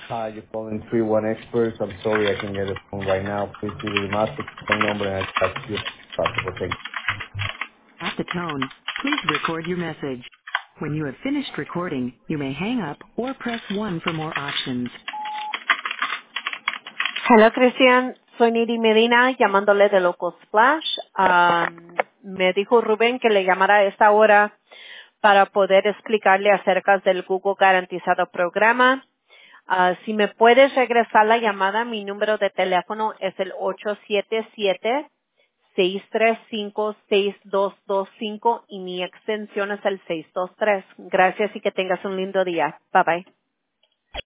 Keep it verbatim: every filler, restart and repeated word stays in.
Hi, you're calling three one Experts. I'm sorry I can get the phone right now. Please leave your master phone number and I'll get you as possible. Thank you. At the tone, please record your message. When you have finished recording, you may hang up or press one for more options. Hello, Cristian. Soy Niri Medina, llamándole de Local Splash. Um, me dijo Rubén que le llamara a esta hora para poder explicarle acerca del Google Garantizado Programa. Ah, si me puedes regresar la llamada, mi número de teléfono es el ocho siete siete, seis tres cinco, seis dos dos cinco y mi extensión es el seis dos tres. Gracias y que tengas un lindo día. Bye bye.